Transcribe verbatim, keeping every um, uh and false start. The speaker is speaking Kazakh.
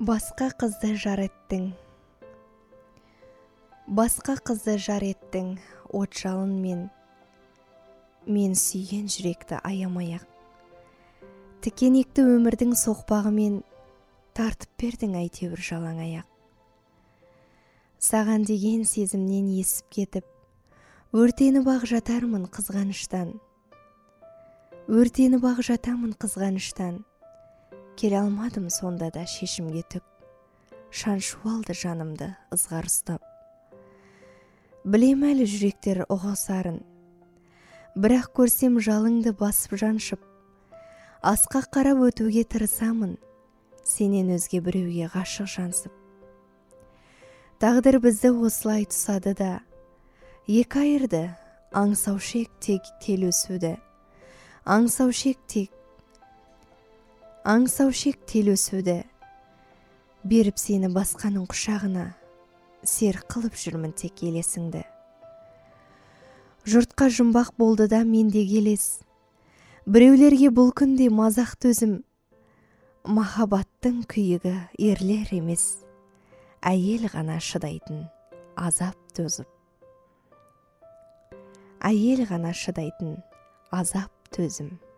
Басқа қызды жар еттің, басқа қызды жар еттің, от жалынмен, мен сүйген жүректі аямай-ақ. Тікенекті өмірдің соқпағымен тартып бердің әйтеуір жалаң аяқ. Саған деген сезімнен есіп кетіп, өртеніп ақ жатармын қызғаныштан. Өртеніп ақ жатамын қызғаныштан. Келе алмадым сонда да шешімге түк. Шаншу алды жанымды ызғар ұстап. Білем әлі жүректер ұғысарын. Бірақ көрсем жалыңды басып жаншып. Асқақ қарап өтуге тырысамын. Сенен өзге біреуге ғашық жансып. Тағдыр бізді осылай тұсады да. Екі айырды, аңсаушы ек тек тел өсуді. Аңсаушы ек тек Аңсаушы ек тел өсуді. Беріп сені басқаның құшағына, сер қылып жүрмін тек елесіңді. Жұртқа жұмбақ болды да менде келес. Біреулерге бұл күнде мазақ төзім. Махаббаттың күйігі ерлер емес, әйел ғана шыдайтын азап төзіп. Әйел ғана шыдайтын азап төзім.